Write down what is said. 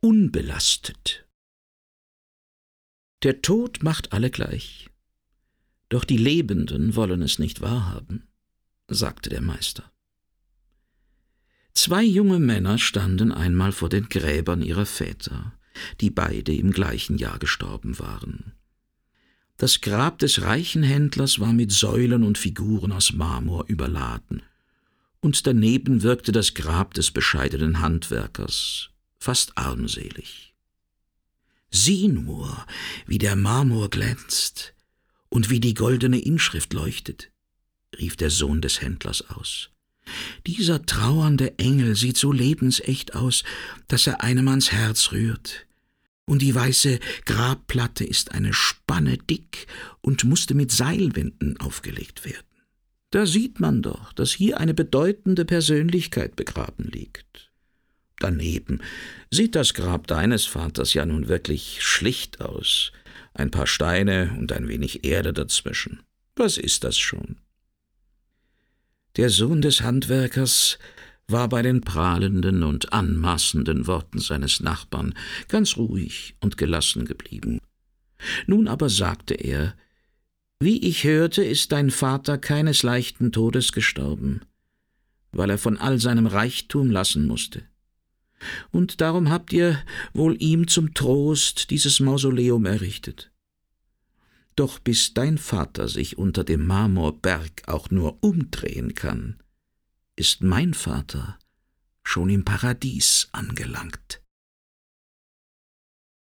unbelastet. Der Tod macht alle gleich, doch die Lebenden wollen es nicht wahrhaben, sagte der Meister. 2 junge Männer standen einmal vor den Gräbern ihrer Väter, die beide im gleichen Jahr gestorben waren. Das Grab des reichen Händlers war mit Säulen und Figuren aus Marmor überladen, und daneben wirkte das Grab des bescheidenen Handwerkers fast armselig. »Sieh nur, wie der Marmor glänzt und wie die goldene Inschrift leuchtet«, rief der Sohn des Händlers aus. »Dieser trauernde Engel sieht so lebensecht aus, dass er einem ans Herz rührt. Und die weiße Grabplatte ist eine Spanne dick und musste mit Seilwinden aufgelegt werden. Da sieht man doch, dass hier eine bedeutende Persönlichkeit begraben liegt. Daneben sieht das Grab deines Vaters ja nun wirklich schlicht aus, ein paar Steine und ein wenig Erde dazwischen. Was ist das schon?« Der Sohn des Handwerkers war bei den prahlenden und anmaßenden Worten seines Nachbarn ganz ruhig und gelassen geblieben. Nun aber sagte er: »Wie ich hörte, ist dein Vater keines leichten Todes gestorben, weil er von all seinem Reichtum lassen musste. Und darum habt ihr wohl ihm zum Trost dieses Mausoleum errichtet. Doch bis dein Vater sich unter dem Marmorberg auch nur umdrehen kann, ist mein Vater schon im Paradies angelangt.«